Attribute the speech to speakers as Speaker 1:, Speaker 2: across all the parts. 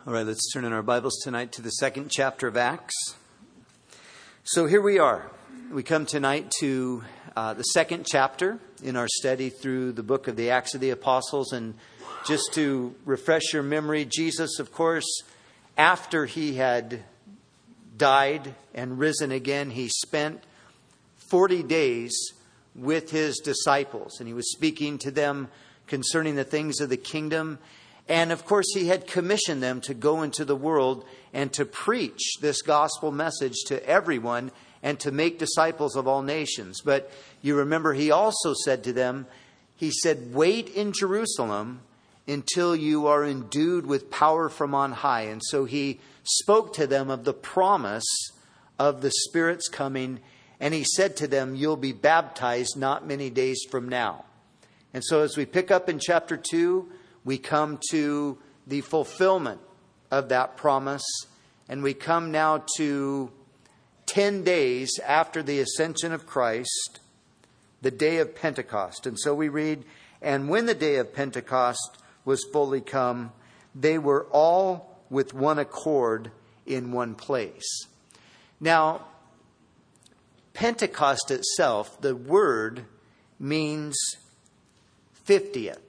Speaker 1: All right, let's turn in our Bibles tonight to the second chapter of Acts. So here we are. We come tonight to the second chapter in our study through the book of the Acts of the Apostles. And just to refresh your memory, Jesus, of course, after he had died and risen again, he spent 40 days with his disciples. And he was speaking to them concerning the things of the kingdom. And of course, he had commissioned them to go into the world and to preach this gospel message to everyone and to make disciples of all nations. But you remember, he also said to them, he said, wait in Jerusalem until you are endued with power from on high. And so he spoke to them of the promise of the Spirit's coming. And he said to them, you'll be baptized not many days from now. And so as we pick up in chapter 2, we come to the fulfillment of that promise, and we come now to 10 days after the ascension of Christ, the day of Pentecost. And so we read, and when the day of Pentecost was fully come, they were all with one accord in one place. Now, Pentecost itself, the word means 50th.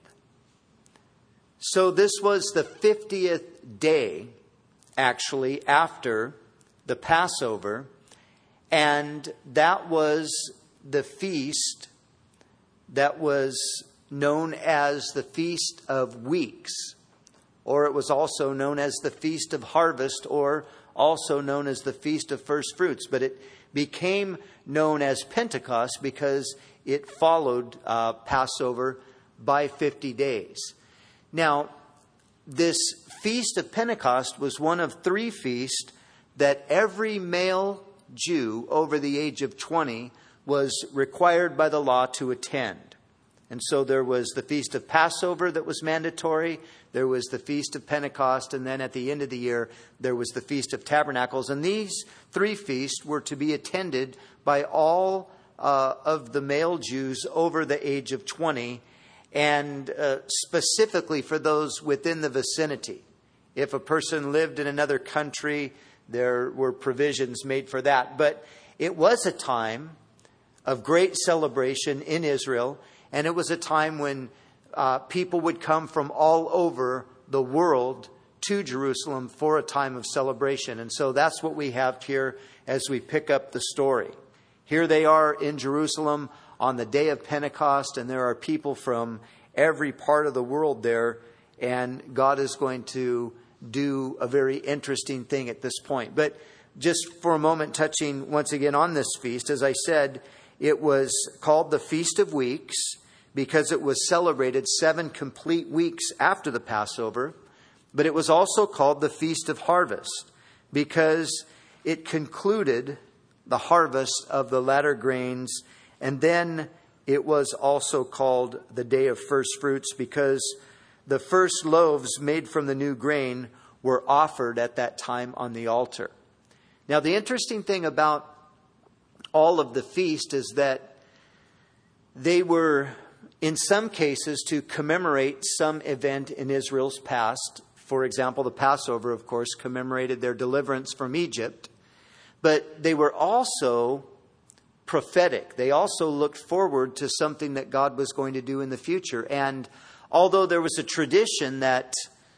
Speaker 1: So this was the 50th day, actually, after the Passover. And that was the feast that was known as the Feast of Weeks. Or it was also known as the Feast of Harvest, or also known as the Feast of First Fruits. But it became known as Pentecost because it followed Passover by 50 days. Now, this Feast of Pentecost was one of 3 feasts that every male Jew over the age of 20 was required by the law to attend. And so there was the Feast of Passover that was mandatory. There was the Feast of Pentecost. And then at the end of the year, there was the Feast of Tabernacles. And these 3 feasts were to be attended by all of the male Jews over the age of 20. And specifically for those within the vicinity. If a person lived in another country, there were provisions made for that. But it was a time of great celebration in Israel. And it was a time when people would come from all over the world to Jerusalem for a time of celebration. And so that's what we have here as we pick up the story. Here they are in Jerusalem on the day of Pentecost, and there are people from every part of the world there, and God is going to do a very interesting thing at this point. But just for a moment, touching once again on this feast, as I said, it was called the Feast of Weeks because it was celebrated 7 complete weeks after the Passover, but it was also called the Feast of Harvest because it concluded the harvest of the latter grains. And then it was also called the Day of First Fruits because the first loaves made from the new grain were offered at that time on the altar. Now, the interesting thing about all of the feast is that they were, in some cases, to commemorate some event in Israel's past. For example, the Passover, of course, commemorated their deliverance from Egypt. But they were also prophetic. They also looked forward to something that God was going to do in the future. And although there was a tradition that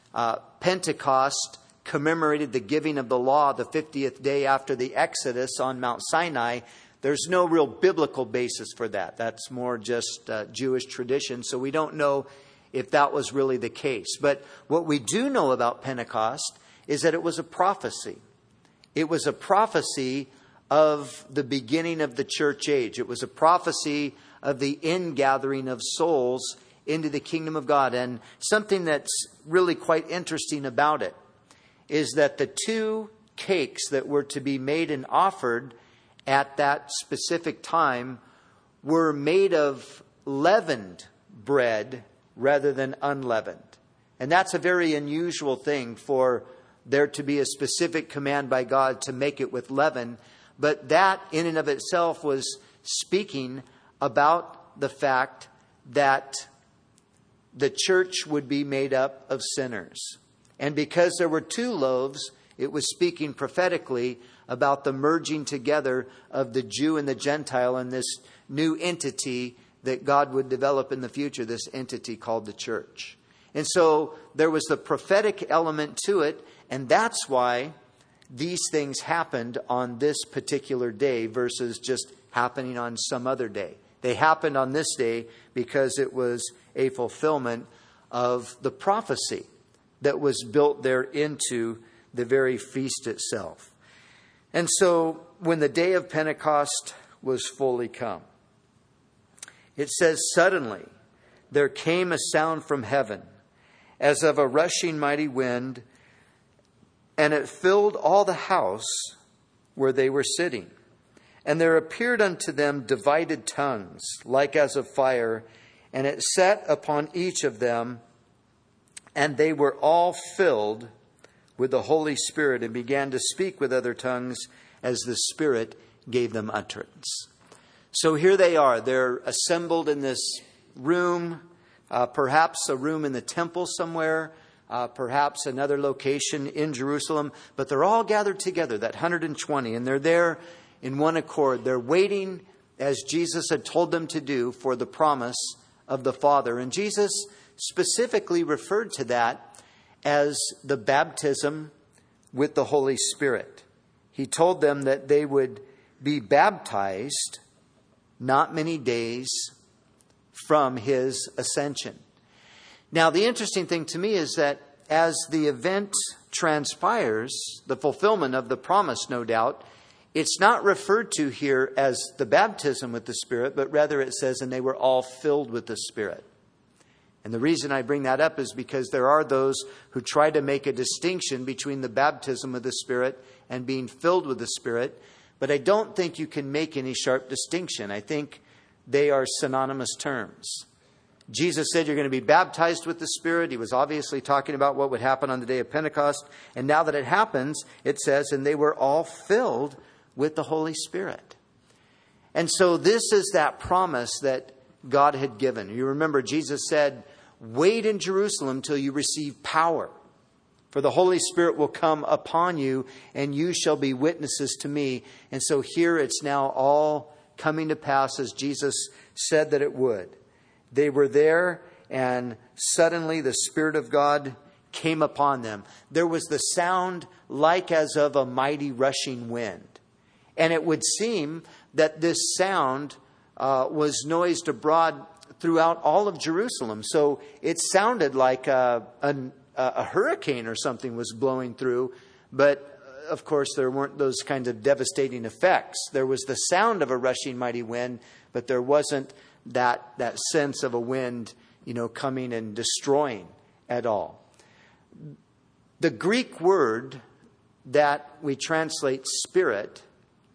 Speaker 1: Pentecost commemorated the giving of the law the 50th day after the Exodus on Mount Sinai, there's no real biblical basis for that. That's more just Jewish tradition. So we don't know if that was really the case. But what we do know about Pentecost is that it was a prophecy. It was a prophecy of the beginning of the church age. It was a prophecy of the ingathering of souls into the kingdom of God. And something that's really quite interesting about it is that the 2 cakes that were to be made and offered at that specific time were made of leavened bread rather than unleavened. And that's a very unusual thing for there to be a specific command by God to make it with leaven. But that in and of itself was speaking about the fact that the church would be made up of sinners. And because there were 2 loaves, it was speaking prophetically about the merging together of the Jew and the Gentile in this new entity that God would develop in the future, this entity called the church. And so there was the prophetic element to it, and that's why these things happened on this particular day versus just happening on some other day. They happened on this day because it was a fulfillment of the prophecy that was built there into the very feast itself. And so when the day of Pentecost was fully come, it says, suddenly there came a sound from heaven as of a rushing mighty wind, and it filled all the house where they were sitting. And there appeared unto them divided tongues, like as of fire, and it sat upon each of them, and they were all filled with the Holy Spirit, and began to speak with other tongues as the Spirit gave them utterance. So here they are. They're assembled in this room, perhaps a room in the temple somewhere, perhaps another location in Jerusalem, but they're all gathered together, that 120, and they're there in one accord. They're waiting, as Jesus had told them to do, for the promise of the Father. And Jesus specifically referred to that as the baptism with the Holy Spirit. He told them that they would be baptized not many days from his ascension. Now, the interesting thing to me is that as the event transpires, the fulfillment of the promise, no doubt, it's not referred to here as the baptism with the Spirit, but rather it says, and they were all filled with the Spirit. And the reason I bring that up is because there are those who try to make a distinction between the baptism of the Spirit and being filled with the Spirit. But I don't think you can make any sharp distinction. I think they are synonymous terms. Jesus said you're going to be baptized with the Spirit. He was obviously talking about what would happen on the day of Pentecost. And now that it happens, it says, and they were all filled with the Holy Spirit. And so this is that promise that God had given. You remember Jesus said, wait in Jerusalem till you receive power. For the Holy Spirit will come upon you, and you shall be witnesses to me. And so here it's now all coming to pass as Jesus said that it would. They were there, and suddenly the Spirit of God came upon them. There was the sound like as of a mighty rushing wind. And it would seem that this sound was noised abroad throughout all of Jerusalem. So it sounded like a hurricane or something was blowing through. But of course, there weren't those kinds of devastating effects. There was the sound of a rushing mighty wind, but there wasn't that sense of a wind, coming and destroying at all. The Greek word that we translate spirit,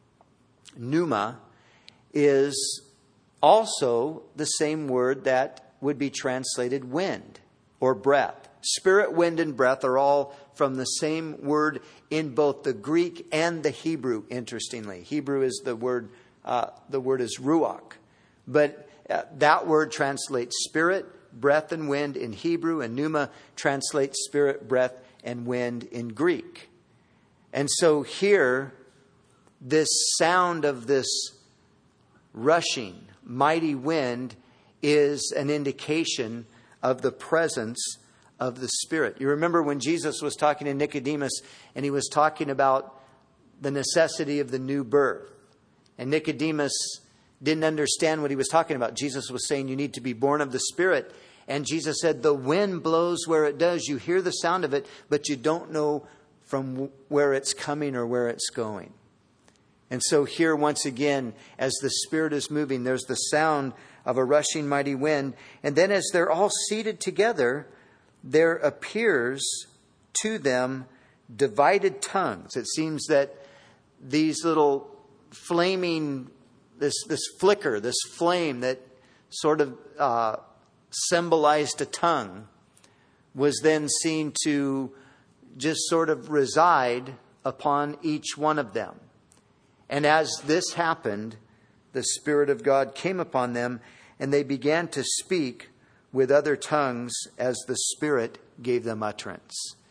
Speaker 1: pneuma, is also the same word that would be translated wind or breath. Spirit, wind, and breath are all from the same word in both the Greek and the Hebrew, interestingly. Hebrew is the word is ruach. But that word translates spirit, breath, and wind in Hebrew, and pneuma translates spirit, breath, and wind in Greek. And so here, this sound of this rushing, mighty wind is an indication of the presence of the Spirit. You remember when Jesus was talking to Nicodemus, and he was talking about the necessity of the new birth. And Nicodemus didn't understand what he was talking about. Jesus was saying you need to be born of the Spirit. And Jesus said, the wind blows where it does. You hear the sound of it, but you don't know from where it's coming or where it's going. And so here, once again, as the Spirit is moving, there's the sound of a rushing mighty wind. And then as they're all seated together, there appears to them divided tongues. It seems that these little flaming, this flicker, this flame that sort of symbolized a tongue, was then seen to just sort of reside upon each one of them. And as this happened, the Spirit of God came upon them, and they began to speak with other tongues as the Spirit gave them utterance.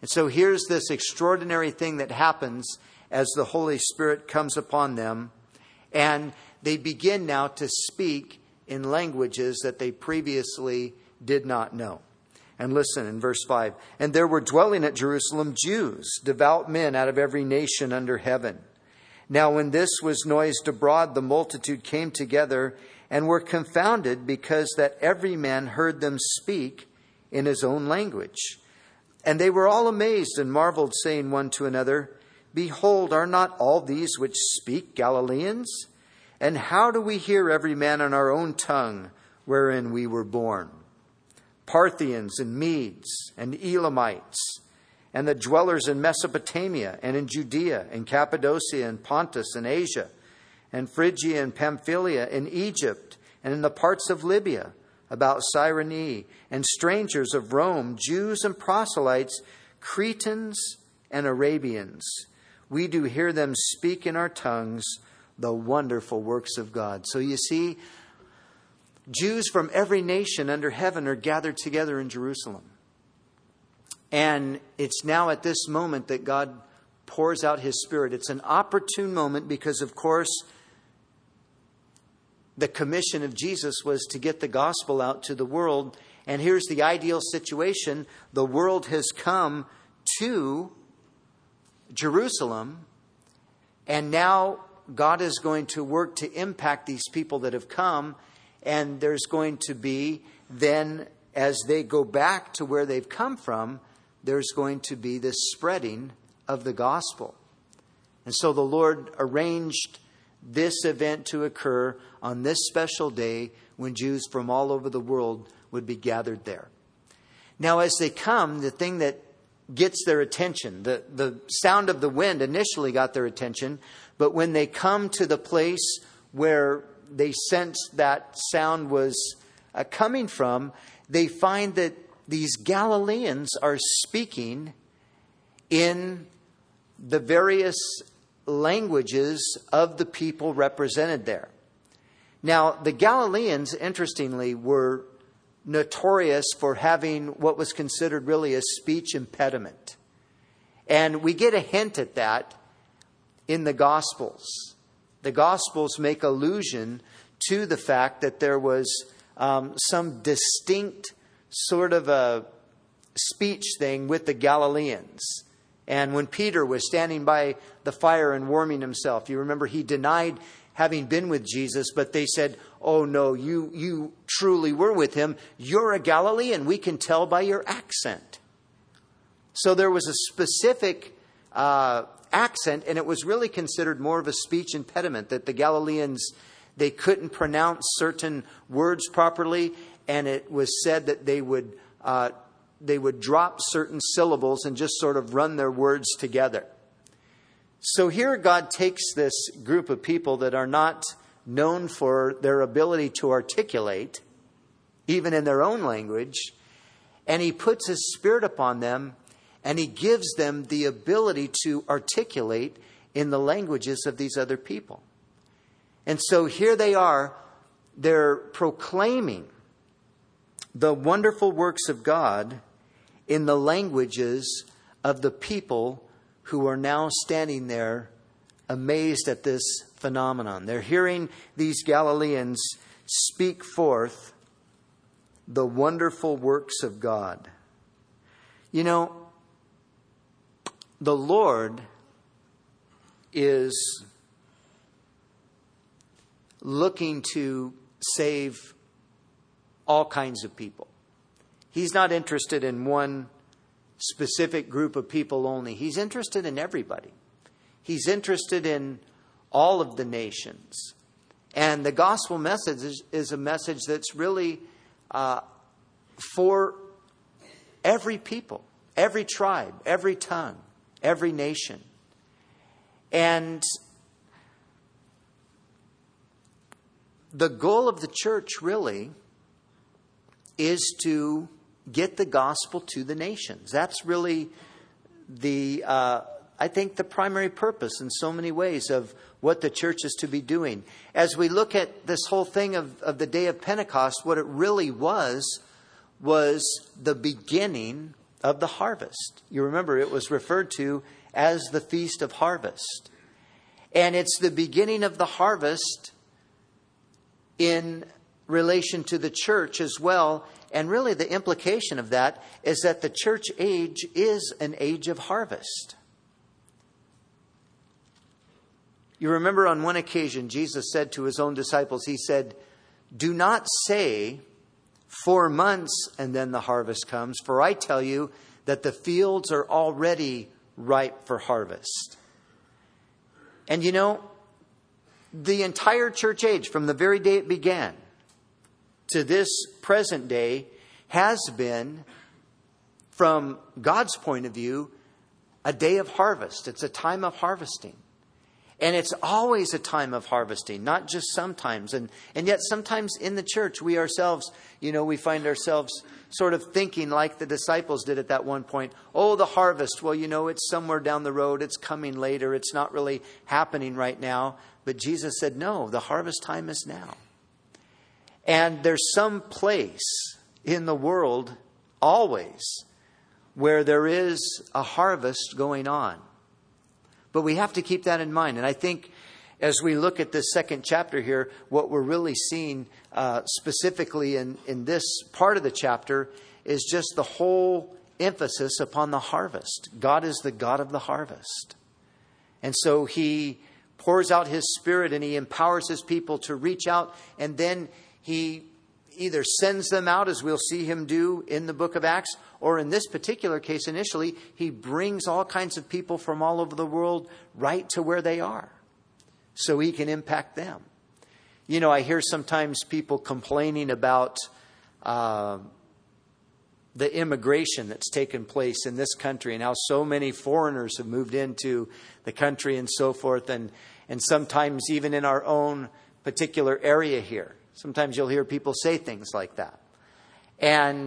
Speaker 1: And so here's this extraordinary thing that happens as the Holy Spirit comes upon them. And they begin now to speak in languages that they previously did not know. And listen in verse 5. And there were dwelling at Jerusalem Jews, devout men out of every nation under heaven. Now when this was noised abroad, the multitude came together and were confounded, because that every man heard them speak in his own language. And they were all amazed and marveled, saying one to another, Behold, are not all these which speak Galileans? And how do we hear every man in our own tongue wherein we were born? Parthians and Medes and Elamites, and the dwellers in Mesopotamia and in Judea and Cappadocia and Pontus and Asia, and Phrygia and Pamphylia, in Egypt, and in the parts of Libya, about Cyrene, and strangers of Rome, Jews and proselytes, Cretans and Arabians. We do hear them speak in our tongues the wonderful works of God. So you see, Jews from every nation under heaven are gathered together in Jerusalem. And it's now at this moment that God pours out his Spirit. It's an opportune moment because, of course, the commission of Jesus was to get the gospel out to the world. And here's the ideal situation. The world has come to Jerusalem, and now God is going to work to impact these people that have come. And there's going to be then, as they go back to where they've come from, there's going to be this spreading of the gospel. And so the Lord arranged this event to occur on this special day when Jews from all over the world would be gathered there. Now, as they come, the thing that gets their attention, the sound of the wind initially got their attention, but when they come to the place where they sensed that sound was coming from, they find that these Galileans are speaking in the various languages of the people represented there. Now, the Galileans, interestingly, were notorious for having what was considered really a speech impediment. And we get a hint at that in the Gospels. The Gospels make allusion to the fact that there was some distinct sort of a speech thing with the Galileans. And when Peter was standing by the fire and warming himself, you remember he denied having been with Jesus, but they said, oh no, you truly were with him. You're a Galilean. We can tell by your accent. So there was a specific accent, and it was really considered more of a speech impediment, that the Galileans, they couldn't pronounce certain words properly, and it was said that they would drop certain syllables and just sort of run their words together. So here God takes this group of people that are not known for their ability to articulate, even in their own language, and he puts his Spirit upon them, and he gives them the ability to articulate in the languages of these other people. And so here they are, they're proclaiming the wonderful works of God in the languages of the people who are now standing there amazed at this phenomenon. They're hearing these Galileans speak forth the wonderful works of God. You know, the Lord is looking to save all kinds of people. He's not interested in one specific group of people only. He's interested in everybody. He's interested in all of the nations. And the gospel message is a message that's really for every people, every tribe, every tongue, every nation. And the goal of the church really is to get the gospel to the nations. That's really I think the primary purpose in so many ways of what the church is to be doing. As we look at this whole thing of the day of Pentecost, what it really was the beginning of the harvest. You remember it was referred to as the Feast of Harvest. And it's the beginning of the harvest in relation to the church as well. And really the implication of that is that the church age is an age of harvest. You remember on one occasion, Jesus said to his own disciples, he said, "Do not say 4 months and then the harvest comes, for I tell you that the fields are already ripe for harvest." And you know, the entire church age, from the very day it began to this present day, has been, from God's point of view, a day of harvest. It's a time of harvesting. And it's always a time of harvesting, not just sometimes. And yet sometimes in the church, we ourselves, we find ourselves sort of thinking like the disciples did at that one point. Oh, the harvest. Well, it's somewhere down the road. It's coming later. It's not really happening right now. But Jesus said, no, the harvest time is now. And there's some place in the world always where there is a harvest going on. But we have to keep that in mind. And I think as we look at this second chapter here, what we're really seeing specifically in this part of the chapter is just the whole emphasis upon the harvest. God is the God of the harvest. And so he pours out his Spirit and he empowers his people to reach out. And then he either sends them out, as we'll see him do in the book of Acts, or in this particular case initially, he brings all kinds of people from all over the world right to where they are so he can impact them. I hear sometimes people complaining about the immigration that's taken place in this country and how so many foreigners have moved into the country and so forth. And sometimes even in our own particular area here, sometimes you'll hear people say things like that. And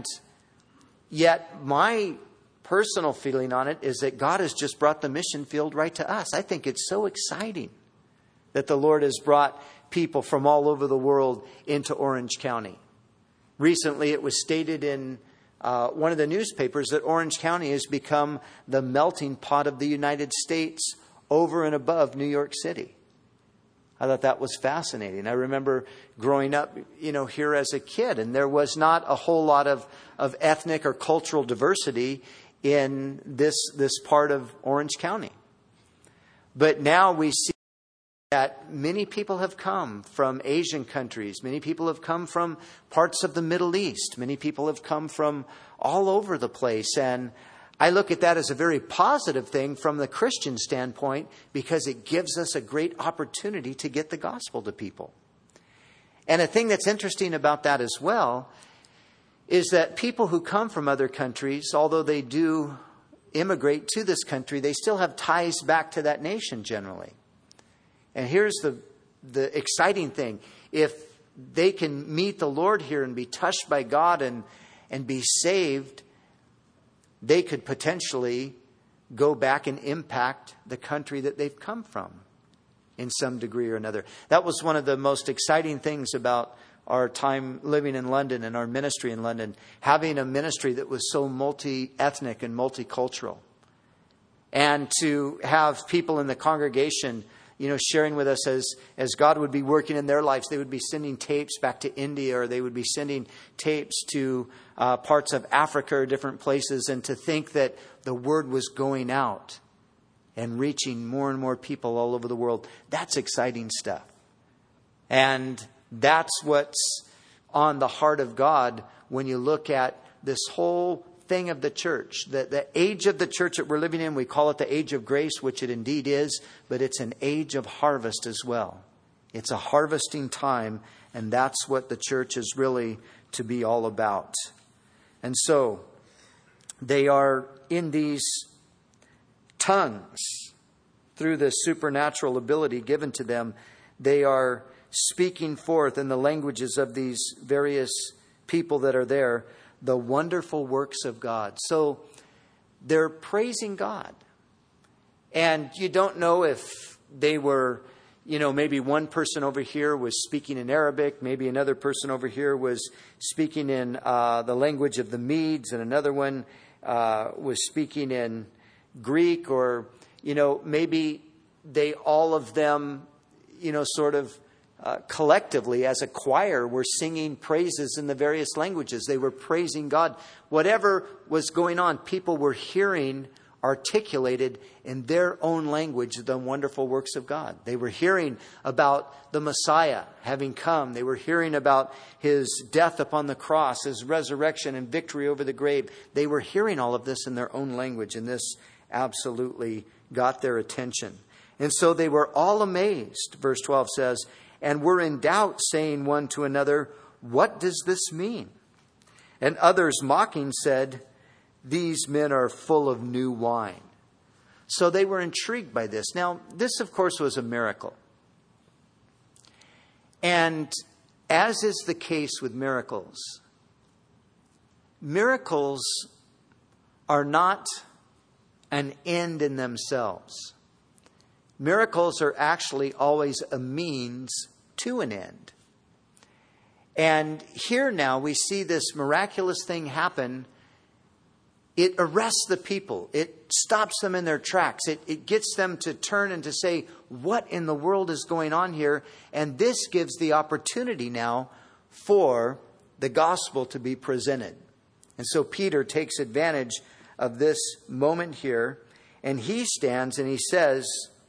Speaker 1: yet my personal feeling on it is that God has just brought the mission field right to us. I think it's so exciting that the Lord has brought people from all over the world into Orange County. Recently, it was stated in one of the newspapers that Orange County has become the melting pot of the United States over and above New York City. I thought that was fascinating. I remember growing up, here as a kid, and there was not a whole lot of ethnic or cultural diversity in this part of Orange County. But now we see that many people have come from Asian countries. Many people have come from parts of the Middle East. Many people have come from all over the place. And I look at that as a very positive thing from the Christian standpoint because it gives us a great opportunity to get the gospel to people. And a thing that's interesting about that as well is that people who come from other countries, although they do immigrate to this country, they still have ties back to that nation generally. And here's the exciting thing. If they can meet the Lord here and be touched by God and be saved, they could potentially go back and impact the country that they've come from in some degree or another. That was one of the most exciting things about our time living in London and our ministry in London, having a ministry that was so multi-ethnic and multicultural. And to have people in the congregation sharing with us as God would be working in their lives. They would be sending tapes back to India, or they would be sending tapes to parts of Africa or different places. And to think that the word was going out and reaching more and more people all over the world, that's exciting stuff. And that's what's on the heart of God when you look at this whole thing of the church. The age of the church that we're living in, we call it the age of grace, which it indeed is, but it's an age of harvest as well. It's a harvesting time, and that's what the church is really to be all about. And so they are in these tongues, through the supernatural ability given to them, they are speaking forth in the languages of these various people that are there, the wonderful works of God. So they're praising God. And you don't know if they were, maybe one person over here was speaking in Arabic. Maybe another person over here was speaking in the language of the Medes, and another one was speaking in Greek, or, maybe all of them, sort of collectively as a choir were singing praises in the various languages. They were praising God. Whatever was going on, people were hearing articulated in their own language the wonderful works of God. They were hearing about the Messiah having come. They were hearing about his death upon the cross, his resurrection and victory over the grave. They were hearing all of this in their own language, and this absolutely got their attention. And so they were all amazed, verse 12 says, and were in doubt, saying one to another, "What does this mean?" And others mocking said, "These men are full of new wine." So they were intrigued by this. Now, this, of course, was a miracle. And as is the case with miracles, miracles are not an end in themselves. Miracles are actually always a means to an end. And here now we see this miraculous thing happen. It arrests the people. It stops them in their tracks. It gets them to turn and to say, what in the world is going on here? And this gives the opportunity now for the gospel to be presented. And so Peter takes advantage of this moment here, and he stands and he says,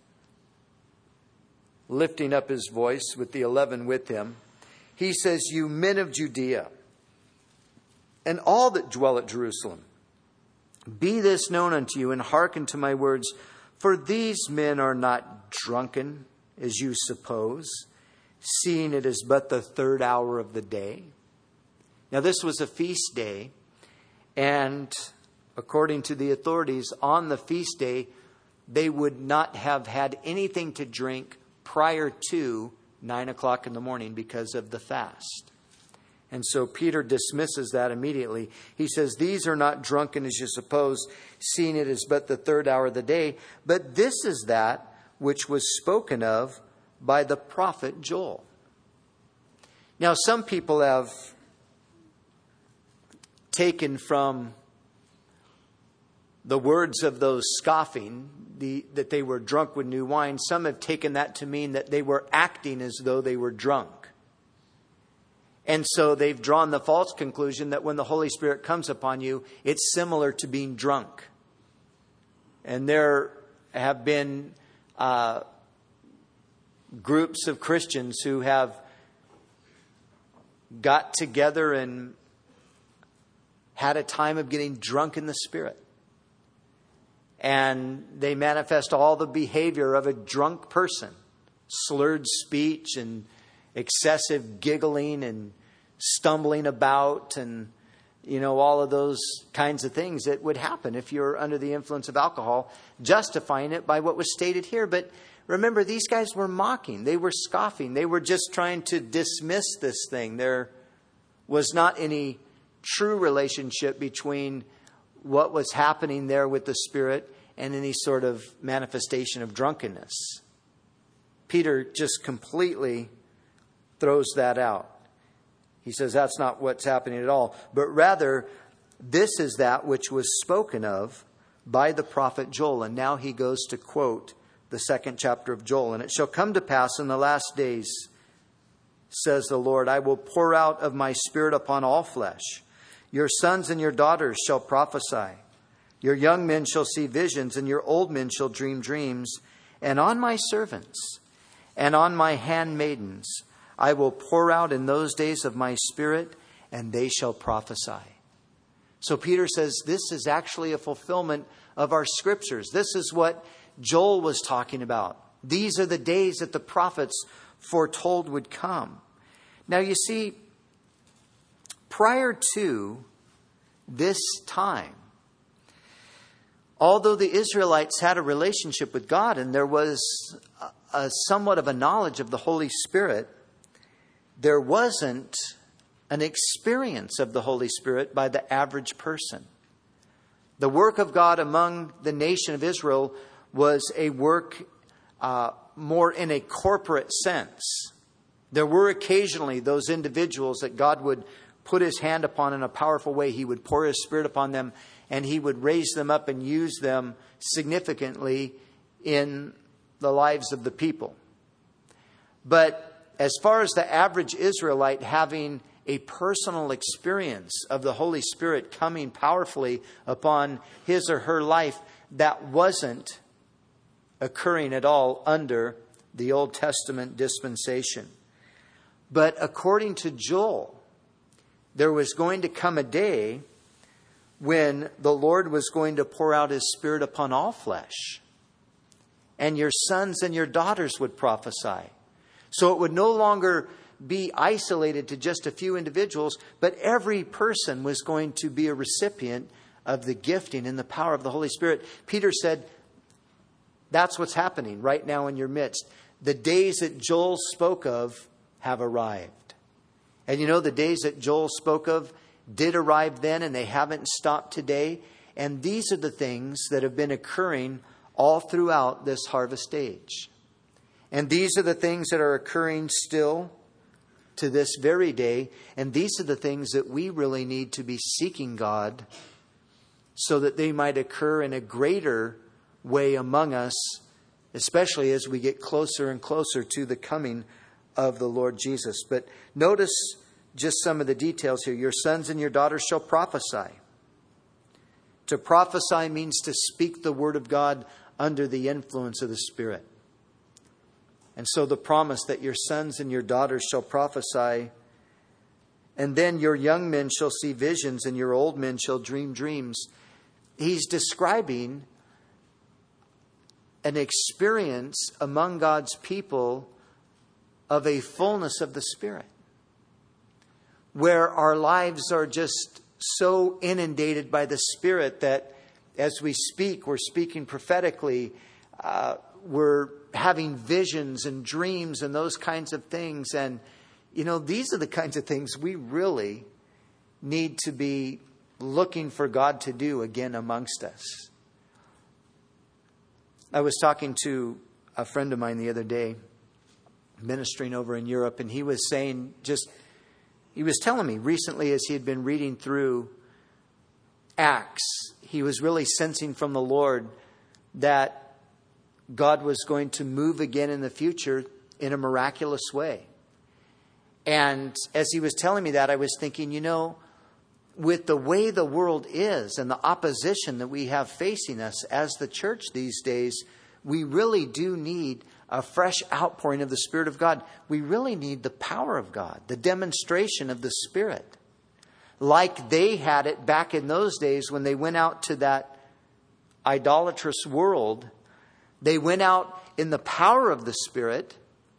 Speaker 1: lifting up his voice with the 11 with him, he says, "You men of Judea, and all that dwell at Jerusalem, be this known unto you, and hearken to my words. For these men are not drunken, as you suppose, seeing it is but the 3rd hour of the day." Now, this was a feast day, and according to the authorities, on the feast day, they would not have had anything to drink prior to 9 o'clock in the morning because of the fast. And so Peter dismisses that immediately. He says, "These are not drunken as you suppose, seeing it is but the 3rd hour of the day. But this is that which was spoken of by the prophet Joel." Now, some people have taken from the words of those scoffing, that they were drunk with new wine. Some have taken that to mean that they were acting as though they were drunk. And so they've drawn the false conclusion that when the Holy Spirit comes upon you, it's similar to being drunk. And there have been groups of Christians who have got together and had a time of getting drunk in the Spirit. And they manifest all the behavior of a drunk person. Slurred speech and excessive giggling and stumbling about and, all of those kinds of things that would happen if you're under the influence of alcohol, justifying it by what was stated here. But remember, these guys were mocking. They were scoffing. They were just trying to dismiss this thing. There was not any true relationship between what was happening there with the Spirit and any sort of manifestation of drunkenness. Peter just completely throws that out. He says that's not what's happening at all, but rather this is that which was spoken of by the prophet Joel. And now he goes to quote the 2nd chapter of Joel. "And it shall come to pass in the last days, says the Lord, I will pour out of my Spirit upon all flesh. Your sons and your daughters shall prophesy. Your young men shall see visions, and your old men shall dream dreams. And on my servants and on my handmaidens I will pour out in those days of my Spirit, and they shall prophesy." So Peter says this is actually a fulfillment of our scriptures. This is what Joel was talking about. These are the days that the prophets foretold would come. Now, you see, prior to this time, although the Israelites had a relationship with God and there was somewhat of a knowledge of the Holy Spirit, there wasn't an experience of the Holy Spirit by the average person. The work of God among the nation of Israel was a work more in a corporate sense. There were occasionally those individuals that God would put his hand upon in a powerful way. He would pour his Spirit upon them and he would raise them up and use them significantly in the lives of the people. But as far as the average Israelite having a personal experience of the Holy Spirit coming powerfully upon his or her life, that wasn't occurring at all under the Old Testament dispensation. But according to Joel, there was going to come a day when the Lord was going to pour out his Spirit upon all flesh. And your sons and your daughters would prophesy. So it would no longer be isolated to just a few individuals, but every person was going to be a recipient of the gifting and the power of the Holy Spirit. Peter said, that's what's happening right now in your midst. The days that Joel spoke of have arrived. And you know, the days that Joel spoke of did arrive then, and they haven't stopped today. And these are the things that have been occurring all throughout this harvest age. And these are the things that are occurring still to this very day. And these are the things that we really need to be seeking God so that they might occur in a greater way among us, especially as we get closer and closer to the coming of the Lord Jesus. But notice just some of the details here. Your sons and your daughters shall prophesy. To prophesy means to speak the word of God under the influence of the Spirit. And so the promise that your sons and your daughters shall prophesy, and then your young men shall see visions and your old men shall dream dreams. He's describing an experience among God's people of a fullness of the Spirit, where our lives are just so inundated by the Spirit that as we speak, we're speaking prophetically, we're having visions and dreams and those kinds of things. And, you know, these are the kinds of things we really need to be looking for God to do again amongst us. I was talking to a friend of mine the other day, ministering over in Europe, and he was saying he was telling me recently as he had been reading through Acts, he was really sensing from the Lord that God was going to move again in the future in a miraculous way. And as he was telling me that, I was thinking, you know, with the way the world is and the opposition that we have facing us as the church these days, we really do need a fresh outpouring of the Spirit of God. We really need the power of God, the demonstration of the Spirit. Like they had it back in those days when they went out to that idolatrous world. They went out in the power of the Spirit.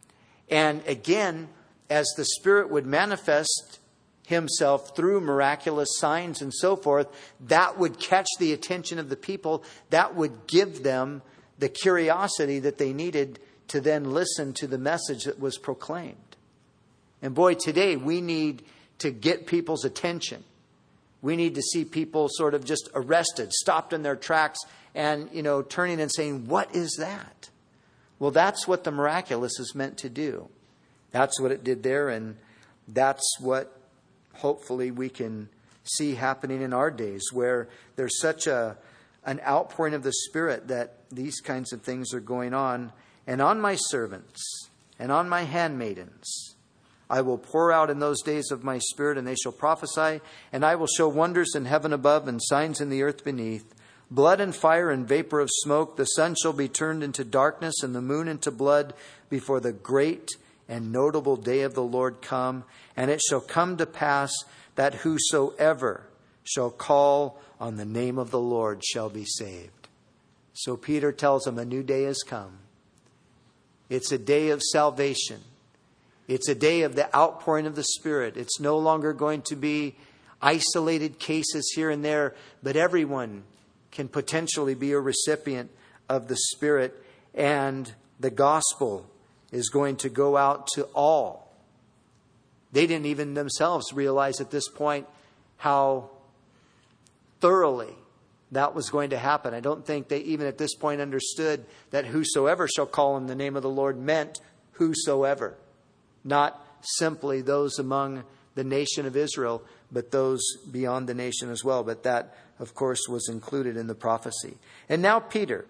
Speaker 1: And again, as the Spirit would manifest himself through miraculous signs and so forth, that would catch the attention of the people. That would give them the curiosity that they needed to then listen to the message that was proclaimed. And boy, today we need to get people's attention. We need to see people sort of just arrested, stopped in their tracks, and, you know, turning and saying, what is that? Well, that's what the miraculous is meant to do. That's what it did there, and that's what hopefully we can see happening in our days, where there's such an outpouring of the Spirit that these kinds of things are going on. And on my servants and on my handmaidens I will pour out in those days of my Spirit, and they shall prophesy, and I will show wonders in heaven above and signs in the earth beneath, blood and fire and vapor of smoke. The sun shall be turned into darkness and the moon into blood before the great and notable day of the Lord come. And it shall come to pass that whosoever shall call on the name of the Lord shall be saved. So Peter tells them a new day has come. It's a day of salvation. It's a day of the outpouring of the Spirit. It's no longer going to be isolated cases here and there, but everyone can potentially be a recipient of the Spirit, and the gospel is going to go out to all. They didn't even themselves realize at this point how thoroughly that was going to happen. I don't think they even at this point understood that whosoever shall call on the name of the Lord meant whosoever. Not simply those among the nation of Israel, but those beyond the nation as well. But that, of course, was included in the prophecy. And now Peter,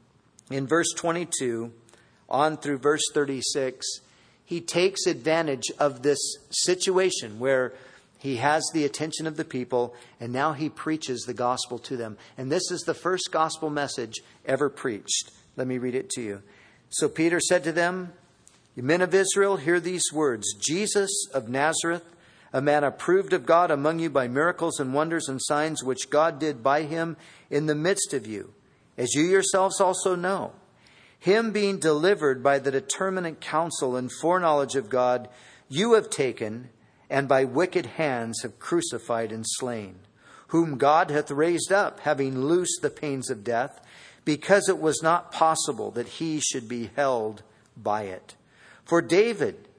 Speaker 1: in verse 22 on through verse 36, he takes advantage of this situation where he has the attention of the people, and now he preaches the gospel to them. And this is the first gospel message ever preached. Let me read it to you. So Peter said to them, "You men of Israel, hear these words. Jesus of Nazareth, a man approved of God among you by miracles and wonders and signs which God did by him in the midst of you, as you yourselves also know. Him being delivered by the determinate counsel and foreknowledge of God, you have taken, and by wicked hands have crucified and slain, whom God hath raised up, having loosed the pains of death, because it was not possible that he should be held by it. For David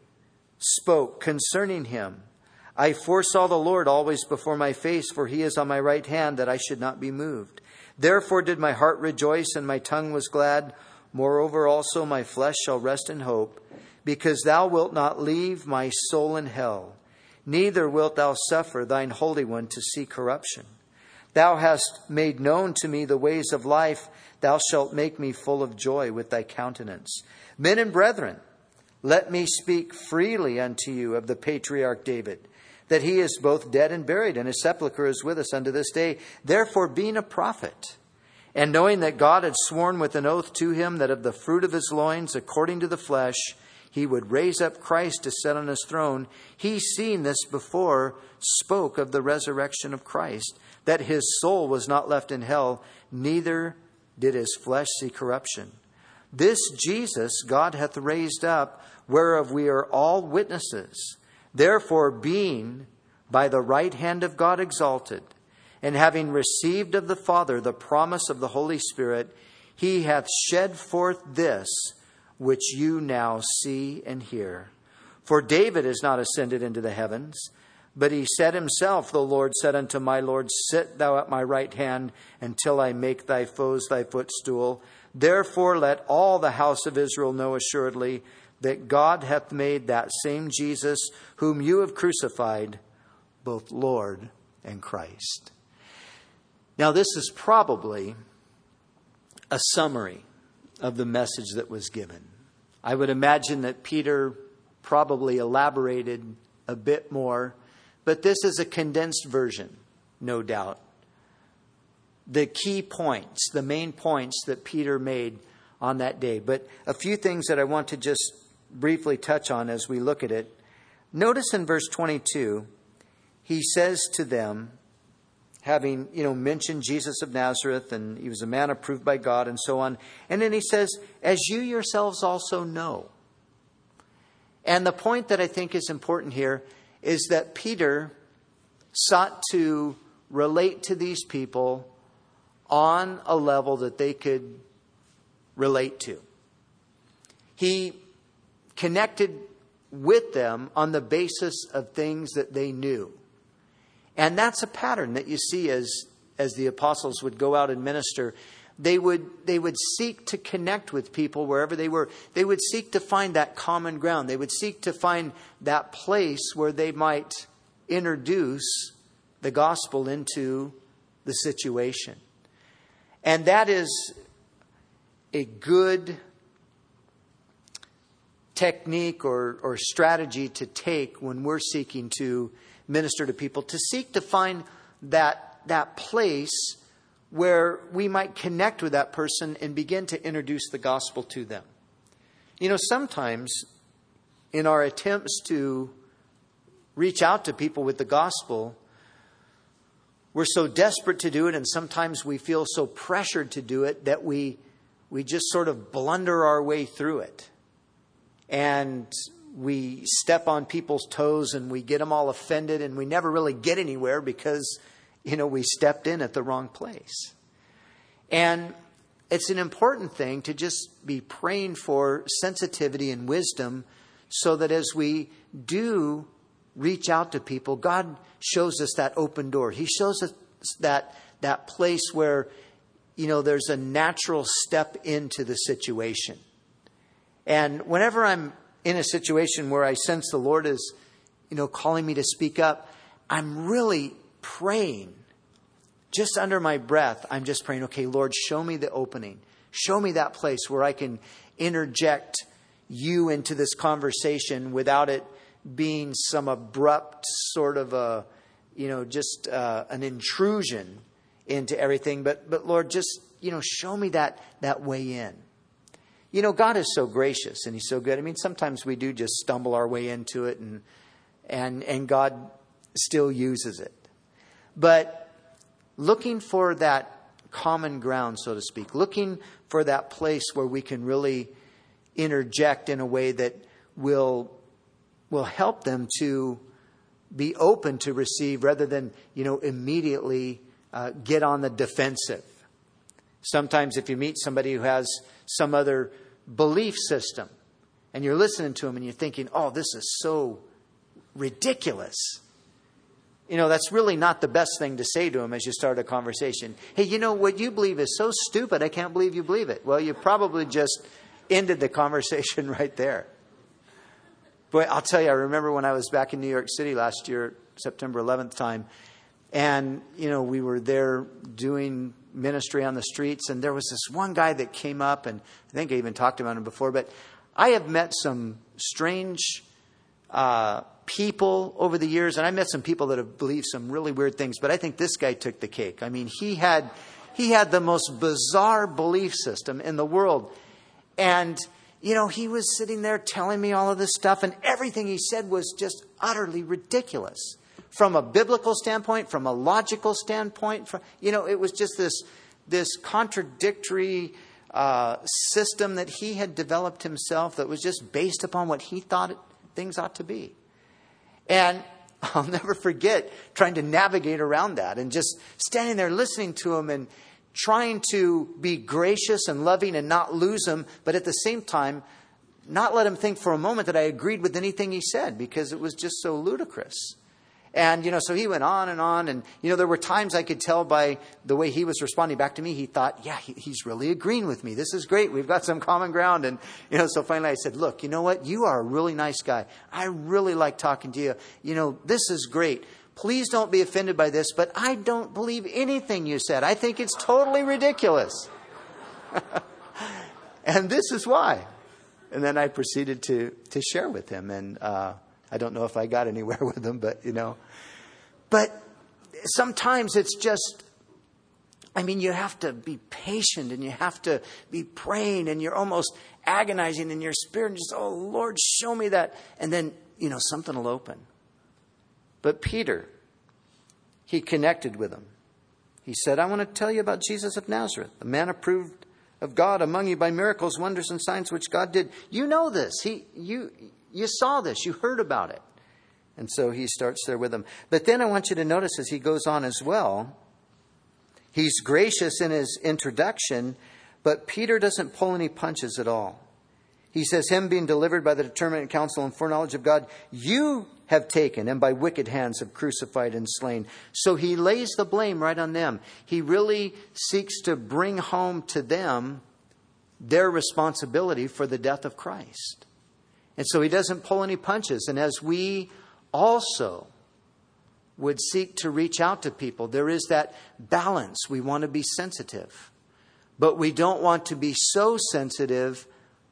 Speaker 1: spoke concerning him, I foresaw the Lord always before my face, for he is on my right hand, that I should not be moved. Therefore did my heart rejoice, and my tongue was glad. Moreover also my flesh shall rest in hope, because thou wilt not leave my soul in hell, neither wilt thou suffer thine Holy One to see corruption. Thou hast made known to me the ways of life. Thou shalt make me full of joy with thy countenance. Men and brethren, let me speak freely unto you of the patriarch David, that he is both dead and buried, and his sepulchre is with us unto this day. Therefore, being a prophet, and knowing that God had sworn with an oath to him that of the fruit of his loins, according to the flesh, he would raise up Christ to sit on his throne, he, seeing this before, spoke of the resurrection of Christ, that his soul was not left in hell, neither did his flesh see corruption. This Jesus God hath raised up, whereof we are all witnesses. Therefore, being by the right hand of God exalted, and having received of the Father the promise of the Holy Spirit, he hath shed forth this which you now see and hear. For David is not ascended into the heavens, but he said himself, the Lord said unto my Lord, sit thou at my right hand until I make thy foes thy footstool. Therefore let all the house of Israel know assuredly that God hath made that same Jesus, whom you have crucified, both Lord and Christ." Now, this is probably a summary of the message that was given. I would imagine that Peter probably elaborated a bit more, but this is a condensed version, no doubt. The key points, the main points that Peter made on that day. But a few things that I want to just briefly touch on as we look at it. Notice in verse 22, he says to them, having, mentioned Jesus of Nazareth, and he was a man approved by God and so on. And then he says, as you yourselves also know. And the point that I think is important here is that Peter sought to relate to these people on a level that they could relate to. He connected with them on the basis of things that they knew. And that's a pattern that you see as the apostles would go out and minister. They would seek to connect with people wherever they were. They would seek to find that common ground. They would seek to find that place where they might introduce the gospel into the situation. And that is a good technique or strategy to take when we're seeking to minister to people, to seek to find that place where we might connect with that person and begin to introduce the gospel to them. Sometimes in our attempts to reach out to people with the gospel, we're so desperate to do it, and sometimes we feel so pressured to do it that we just sort of blunder our way through it. And we step on people's toes and we get them all offended, and we never really get anywhere because, we stepped in at the wrong place. And it's an important thing to just be praying for sensitivity and wisdom so that as we do reach out to people, God shows us that open door. He shows us that place where, there's a natural step into the situation. And whenever I'm in a situation where I sense the Lord is, calling me to speak up, I'm really praying just under my breath, I'm just praying, okay, Lord, show me the opening. Show me that place where I can interject you into this conversation without it being some abrupt sort of an intrusion into everything. But Lord, just, show me that way in. God is so gracious and He's so good. I mean, sometimes we do just stumble our way into it and God still uses it. But looking for that common ground, so to speak, looking for that place where we can really interject in a way that will help them to be open to receive rather than, immediately get on the defensive. Sometimes if you meet somebody who has some other belief system and you're listening to them and you're thinking, oh, this is so ridiculous. That's really not the best thing to say to them as you start a conversation. Hey, what you believe is so stupid, I can't believe you believe it. Well, you probably just ended the conversation right there. Boy, I'll tell you, I remember when I was back in New York City last year, September 11th time, and, we were there doing ministry on the streets, and there was this one guy that came up, and I think I even talked about him before, but I have met some strange people over the years, and I met some people that have believed some really weird things, but I think this guy took the cake. I mean, he had the most bizarre belief system in the world. And, he was sitting there telling me all of this stuff, and everything he said was just utterly ridiculous. From a biblical standpoint, from a logical standpoint, it was just this contradictory system that he had developed himself that was just based upon what he thought things ought to be. And I'll never forget trying to navigate around that and just standing there listening to him and trying to be gracious and loving and not lose him, but at the same time, not let him think for a moment that I agreed with anything he said because it was just so ludicrous. And, so he went on, and, there were times I could tell by the way he was responding back to me, he thought, yeah, he's really agreeing with me. This is great. We've got some common ground. And, so finally I said, look, you know what? You are a really nice guy. I really like talking to you. This is great. Please don't be offended by this, but I don't believe anything you said. I think it's totally ridiculous. And this is why. And then I proceeded to share with him. And, I don't know if I got anywhere with them, but, But sometimes it's just, you have to be patient and you have to be praying and you're almost agonizing in your spirit and just, oh, Lord, show me that. And then, something will open. But Peter, he connected with him. He said, I want to tell you about Jesus of Nazareth, a man approved of God among you by miracles, wonders, and signs which God did. You know this. You saw this. You heard about it. And so he starts there with them. But then I want you to notice as he goes on as well, he's gracious in his introduction, but Peter doesn't pull any punches at all. He says, him being delivered by the determinate counsel and foreknowledge of God, you have taken and by wicked hands have crucified and slain. So he lays the blame right on them. He really seeks to bring home to them their responsibility for the death of Christ. And so he doesn't pull any punches. And as we also would seek to reach out to people, there is that balance. We want to be sensitive, but we don't want to be so sensitive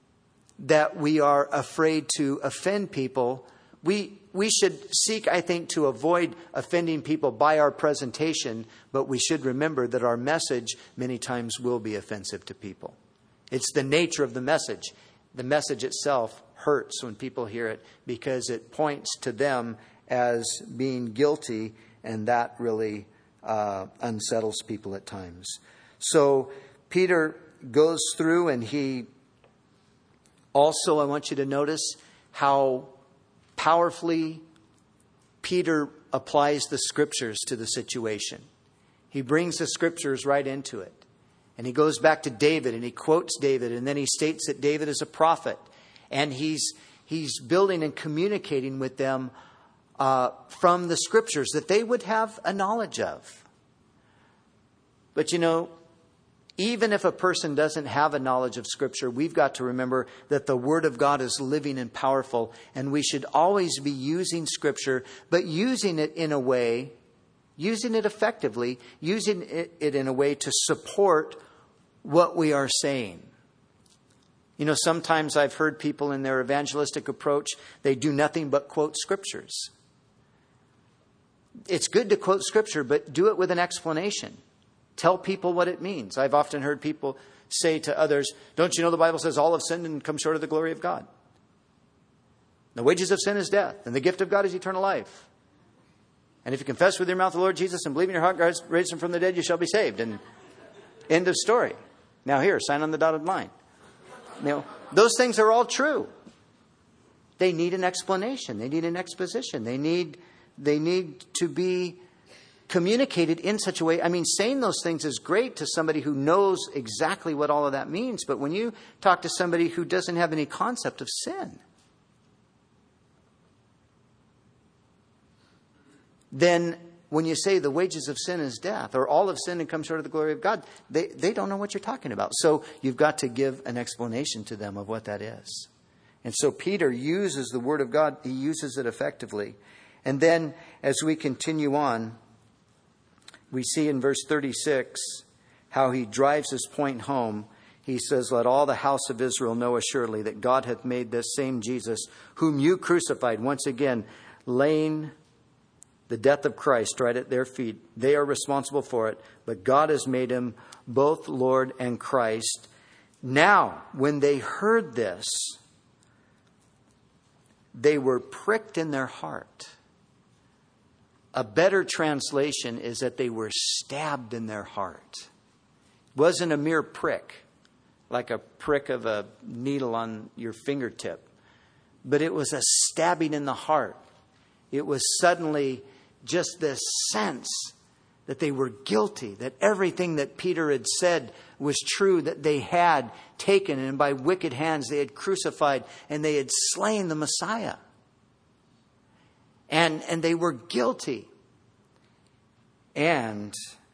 Speaker 1: that we are afraid to offend people. We should seek, I think, to avoid offending people by our presentation, but we should remember that our message many times will be offensive to people. It's the nature of the message. The message itself hurts when people hear it because it points to them as being guilty, and that really unsettles people at times. So Peter goes through, and he also, I want you to notice how powerfully Peter applies the scriptures to the situation. He brings the scriptures right into it. And he goes back to David and he quotes David, and then he states that David is a prophet. And he's building and communicating with them from the scriptures that they would have a knowledge of. But even if a person doesn't have a knowledge of Scripture, we've got to remember that the Word of God is living and powerful, and we should always be using Scripture, but using it in a way using it effectively, using it in a way to support what we are saying. You know, sometimes I've heard people in their evangelistic approach, they do nothing but quote scriptures. It's good to quote scripture, but do it with an explanation. Tell people what it means. I've often heard people say to others, don't you know the Bible says all have sinned and come short of the glory of God? The wages of sin is death, and the gift of God is eternal life. And if you confess with your mouth the Lord Jesus and believe in your heart God raised him from the dead, you shall be saved. And end of story. Now here, sign on the dotted line. You know, those things are all true. They need an explanation. They need an exposition. They need to be communicated in such a way. I mean, saying those things is great to somebody who knows exactly what all of that means. But when you talk to somebody who doesn't have any concept of sin, then when you say the wages of sin is death, or all have sinned and come short of the glory of God, they don't know what you're talking about. So you've got to give an explanation to them of what that is. And so Peter uses the word of God. He uses it effectively. And then as we continue on, we see in verse 36 how he drives his point home. He says, let all the house of Israel know assuredly that God hath made this same Jesus, whom you crucified, once again, laying the death of Christ right at their feet. They are responsible for it, but God has made him both Lord and Christ. Now, when they heard this, they were pricked in their heart. A better translation is that they were stabbed in their heart. It wasn't a mere prick, like a prick of a needle on your fingertip, but it was a stabbing in the heart. It was suddenly just this sense that they were guilty, that everything that Peter had said was true, that they had taken and by wicked hands they had crucified and they had slain the Messiah. And they were guilty. And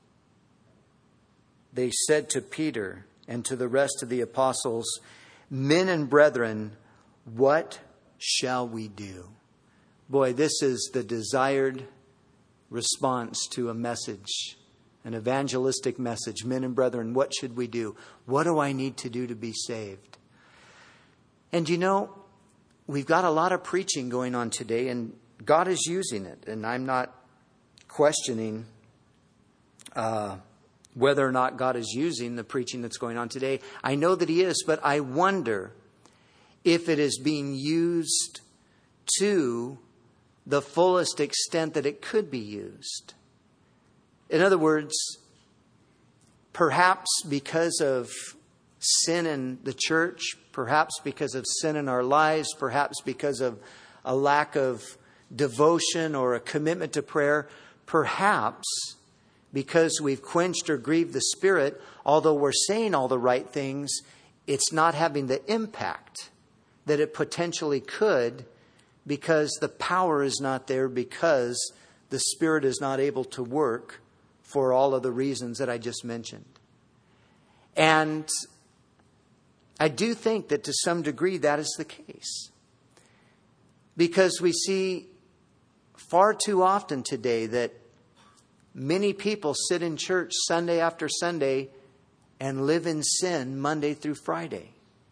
Speaker 1: they said to Peter and to the rest of the apostles, men and brethren, what shall we do? Boy, this is the desired response to a message, an evangelistic message. Men and brethren, what should we do? What do I need to do to be saved? And you know, we've got a lot of preaching going on today, and God is using it. And I'm not questioning whether or not God is using the preaching that's going on today. I know that he is, but I wonder if it is being used to the fullest extent that it could be used. In other words, perhaps because of sin in the church, perhaps because of sin in our lives, perhaps because of a lack of devotion or a commitment to prayer, perhaps because we've quenched or grieved the Spirit, although we're saying all the right things, it's not having the impact that it potentially could, because the power is not there, because the Spirit is not able to work for all of the reasons that I just mentioned. And I do think that to some degree that is the case. Because we see far too often today that many people sit in church Sunday after Sunday and live in sin Monday through Friday,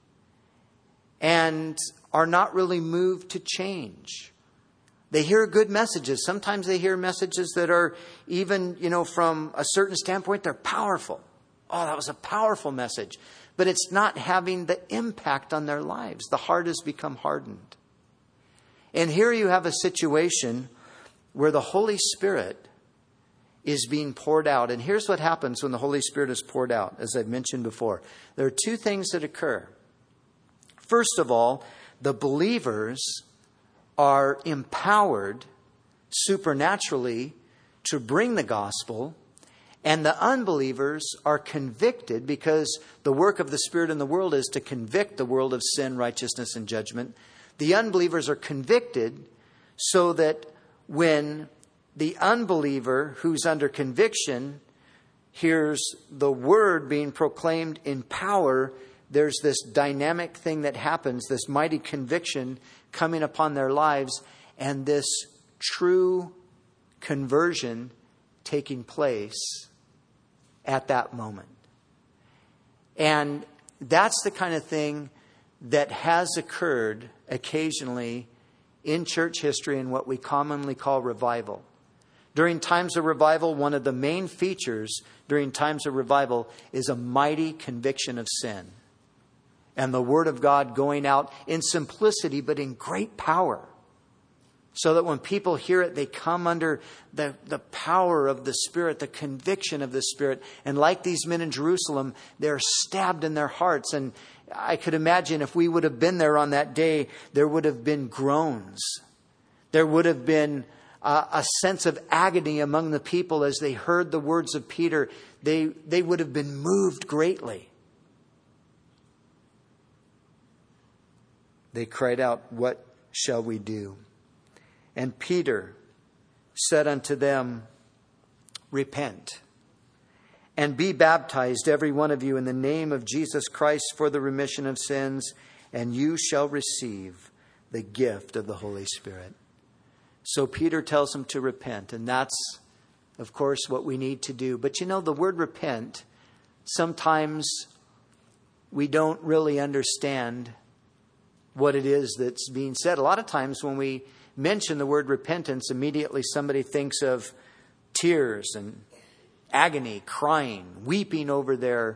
Speaker 1: and are not really moved to change. They hear good messages. Sometimes they hear messages that are even, from a certain standpoint, they're powerful. Oh, that was a powerful message. But it's not having the impact on their lives. The heart has become hardened. And here you have a situation where the Holy Spirit is being poured out. And here's what happens when the Holy Spirit is poured out, as I've mentioned before. There are two things that occur. First of all, the believers are empowered supernaturally to bring the gospel, and the unbelievers are convicted, because the work of the Spirit in the world is to convict the world of sin, righteousness, and judgment. The unbelievers are convicted so that when the unbeliever who's under conviction hears the word being proclaimed in power, there's this dynamic thing that happens, this mighty conviction coming upon their lives, and this true conversion taking place at that moment. And that's the kind of thing that has occurred occasionally in church history in what we commonly call revival. During times of revival, one of the main features during times of revival is a mighty conviction of sin. And the Word of God going out in simplicity, but in great power. So that when people hear it, they come under the power of the Spirit, the conviction of the Spirit. And like these men in Jerusalem, they're stabbed in their hearts. And I could imagine if we would have been there on that day, there would have been groans. There would have been a sense of agony among the people as they heard the words of Peter. They would have been moved greatly. They cried out, "What shall we do?" And Peter said unto them, "Repent, and be baptized, every one of you, in the name of Jesus Christ for the remission of sins, and you shall receive the gift of the Holy Spirit." So Peter tells them to repent, and that's, of course, what we need to do. But the word repent, sometimes we don't really understand what it is that's being said. A lot of times when we mention the word repentance, immediately somebody thinks of tears and agony, crying, weeping over their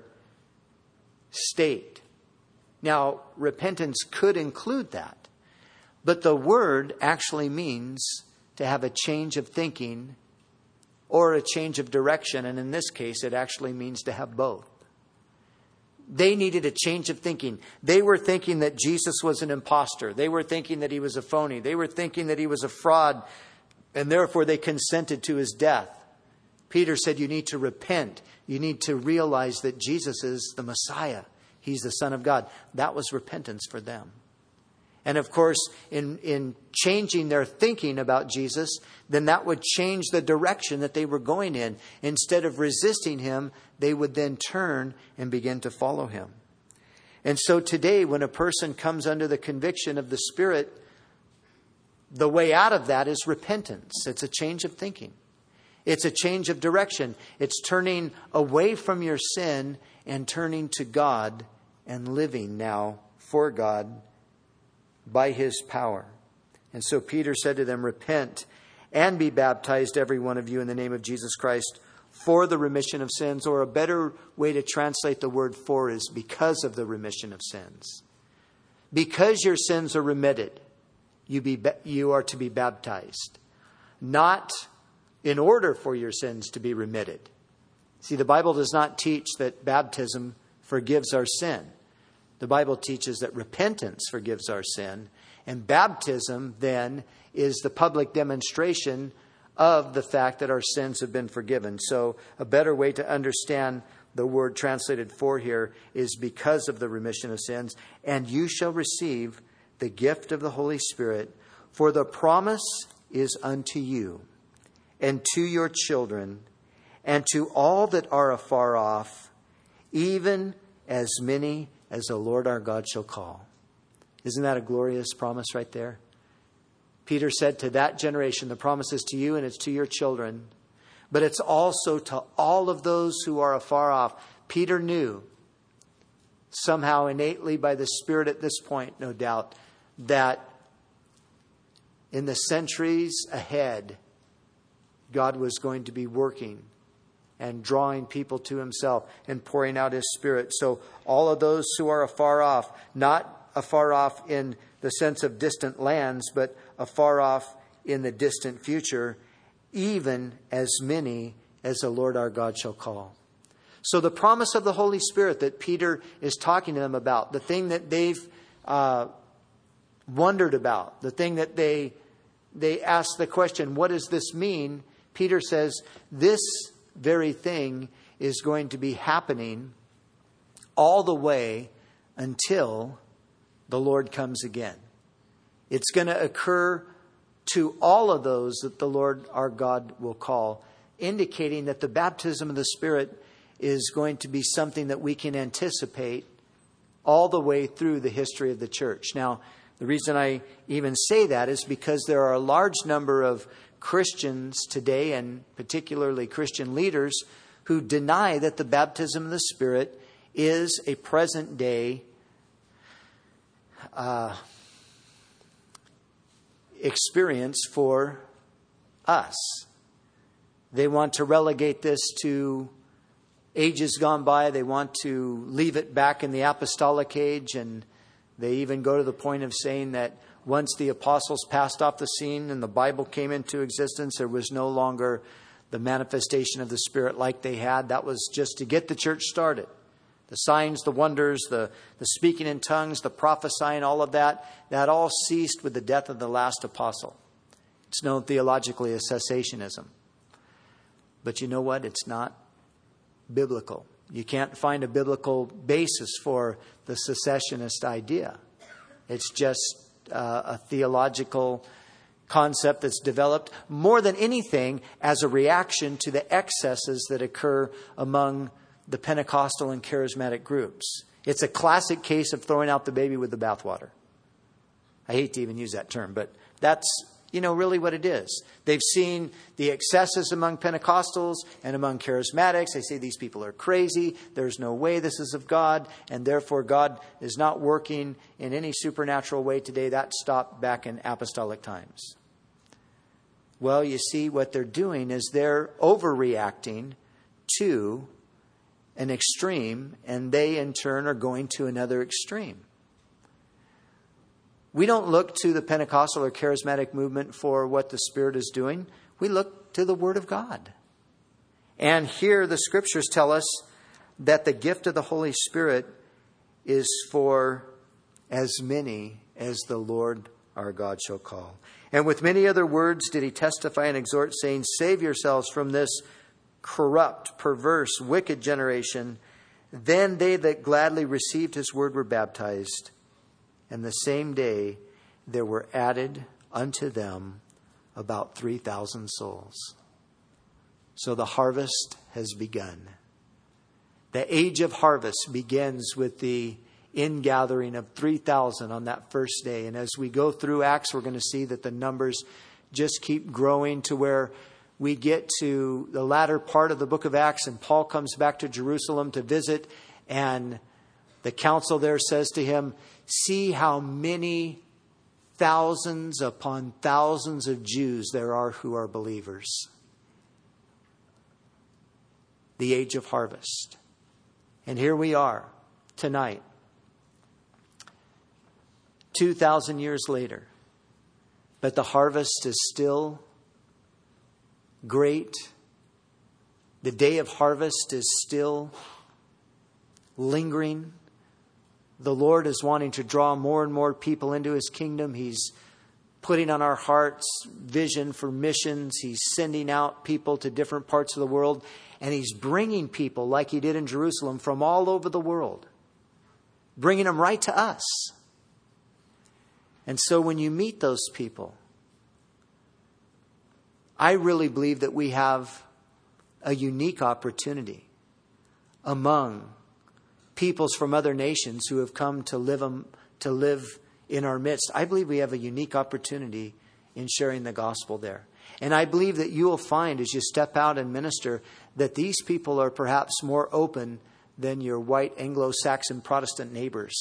Speaker 1: state. Now, repentance could include that. But the word actually means to have a change of thinking or a change of direction. And in this case, it actually means to have both. They needed a change of thinking. They were thinking that Jesus was an imposter. They were thinking that he was a phony. They were thinking that he was a fraud. And therefore they consented to his death. Peter said, you need to repent. You need to realize that Jesus is the Messiah. He's the Son of God. That was repentance for them. And of course, in changing their thinking about Jesus, then that would change the direction that they were going in. Instead of resisting him, they would then turn and begin to follow him. And so today, when a person comes under the conviction of the Spirit, the way out of that is repentance. It's a change of thinking. It's a change of direction. It's turning away from your sin and turning to God and living now for God by his power. And so Peter said to them, repent and be baptized, every one of you, in the name of Jesus Christ for the remission of sins. Or a better way to translate the word for is because of the remission of sins. Because your sins are remitted, you are to be baptized. Not in order for your sins to be remitted. See, the Bible does not teach that baptism forgives our sin. The Bible teaches that repentance forgives our sin. And baptism, then, is the public demonstration of the fact that our sins have been forgiven. So a better way to understand the word translated for here is because of the remission of sins. And you shall receive the gift of the Holy Spirit, for the promise is unto you and to your children and to all that are afar off, even as many as the Lord our God shall call. Isn't that a glorious promise right there? Peter said to that generation, the promise is to you and it's to your children, but it's also to all of those who are afar off. Peter knew somehow innately by the Spirit at this point, no doubt, that in the centuries ahead, God was going to be working and drawing people to himself and pouring out his Spirit. So all of those who are afar off, not afar off in the sense of distant lands, but afar off in the distant future, even as many as the Lord our God shall call. So the promise of the Holy Spirit that Peter is talking to them about, the thing that they've wondered about, the thing that they asked the question, what does this mean? Peter says, this very thing is going to be happening all the way until the Lord comes again. It's going to occur to all of those that the Lord our God will call, indicating that the baptism of the Spirit is going to be something that we can anticipate all the way through the history of the church. Now, the reason I even say that is because there are a large number of Christians today, and particularly Christian leaders, who deny that the baptism of the Spirit is a present day experience for us. They want to relegate this to ages gone by. They want to leave it back in the apostolic age, and they even go to the point of saying that once the apostles passed off the scene and the Bible came into existence, there was no longer the manifestation of the Spirit like they had. That was just to get the church started. The signs, the wonders, the speaking in tongues, the prophesying, all of that, that all ceased with the death of the last apostle. It's known theologically as cessationism. But you know what? It's not biblical. You can't find a biblical basis for the cessationist idea. It's just a theological concept that's developed more than anything as a reaction to the excesses that occur among the Pentecostal and charismatic groups. It's a classic case of throwing out the baby with the bathwater. I hate to even use that term, but that's, really what it is. They've seen the excesses among Pentecostals and among charismatics. They say these people are crazy. There's no way this is of God, and therefore God is not working in any supernatural way today. That stopped back in apostolic times. Well, you see, what they're doing is they're overreacting to an extreme, and they in turn are going to another extreme. We don't look to the Pentecostal or charismatic movement for what the Spirit is doing. We look to the Word of God. And here the Scriptures tell us that the gift of the Holy Spirit is for as many as the Lord our God shall call. And with many other words did he testify and exhort, saying, save yourselves from this corrupt, perverse, wicked generation. Then they that gladly received his word were baptized. And the same day there were added unto them about 3,000 souls. So the harvest has begun. The age of harvest begins with the ingathering of 3,000 on that first day. And as we go through Acts, we're going to see that the numbers just keep growing to where we get to the latter part of the book of Acts, and Paul comes back to Jerusalem to visit, and the council there says to him, see how many thousands upon thousands of Jews there are who are believers. The age of harvest. And here we are tonight, 2,000 years later. But the harvest is still great. The day of harvest is still lingering. The Lord is wanting to draw more and more people into his kingdom. He's putting on our hearts vision for missions. He's sending out people to different parts of the world. And he's bringing people like he did in Jerusalem from all over the world. Bringing them right to us. And so when you meet those people, I really believe that we have a unique opportunity among peoples from other nations who have come to live in our midst. I believe we have a unique opportunity in sharing the gospel there. And I believe that you will find as you step out and minister that these people are perhaps more open than your white Anglo-Saxon Protestant neighbors.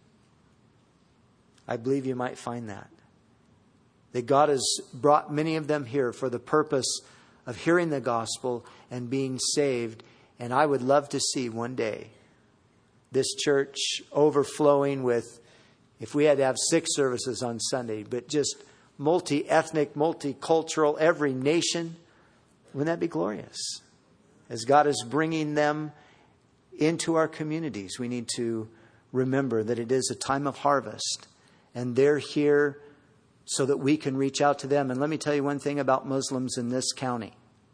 Speaker 1: I believe you might find that. That God has brought many of them here for the purpose of hearing the gospel and being saved. And I would love to see one day this church overflowing with, if we had to have 6 services on Sunday, but just multi-ethnic, multicultural, every nation. Wouldn't that be glorious? As God is bringing them into our communities, we need to remember that it is a time of harvest. And they're here so that we can reach out to them. And let me tell you one thing about Muslims in this county.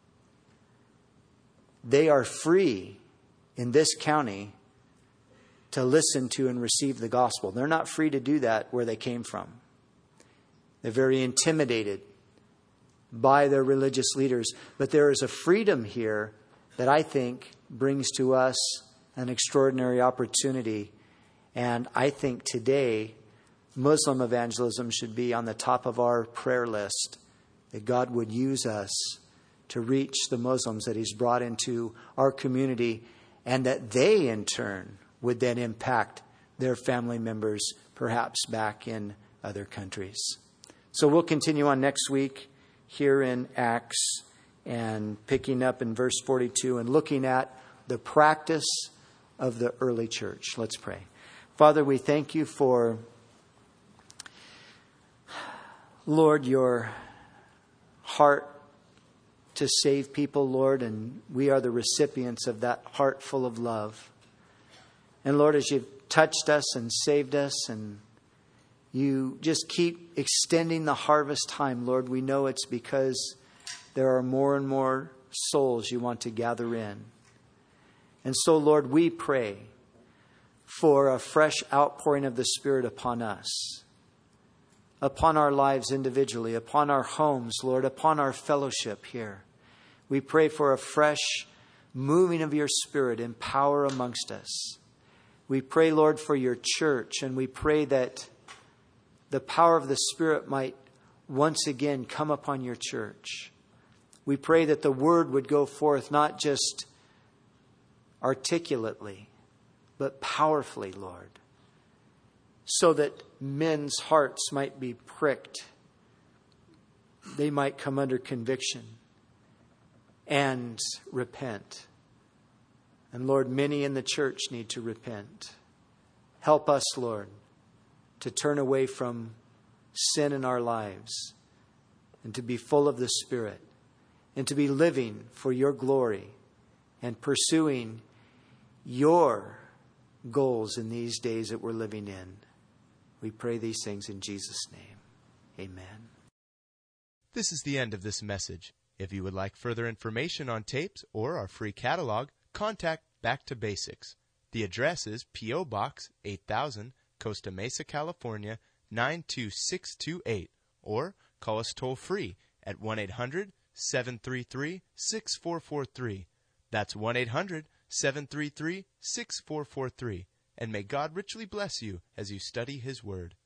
Speaker 1: They are free in this county to listen to and receive the gospel. They're not free to do that where they came from. They're very intimidated by their religious leaders. But there is a freedom here that I think brings to us an extraordinary opportunity. And I think today Muslim evangelism should be on the top of our prayer list that God would use us to reach the Muslims that He's brought into our community, and that they in turn would then impact their family members, perhaps back in other countries. So we'll continue on next week here in Acts, and picking up in verse 42 and looking at the practice of the early church. Let's pray. Father, we thank you for, Lord, your heart to save people, Lord, and we are the recipients of that heart full of love. And Lord, as you've touched us and saved us, and you just keep extending the harvest time, Lord, we know it's because there are more and more souls you want to gather in. And so, Lord, we pray for a fresh outpouring of the Spirit upon us, upon our lives individually, upon our homes, Lord, upon our fellowship here. We pray for a fresh moving of your Spirit in power amongst us. We pray, Lord, for your church, and we pray that the power of the Spirit might once again come upon your church. We pray that the word would go forth not just articulately, but powerfully, Lord, so that men's hearts might be pricked. They might come under conviction and repent. And Lord, many in the church need to repent. Help us, Lord, to turn away from sin in our lives and to be full of the Spirit, and to be living for your glory and pursuing your goals in these days that we're living in. We pray these things in Jesus' name. Amen.
Speaker 2: This is the end of this message. If you would like further information on tapes or our free catalog, contact Back to Basics. The address is P.O. Box 8000, Costa Mesa, California, 92628, or call us toll-free at 1-800-733-6443. That's 1-800-733-6443. And may God richly bless you as you study His Word.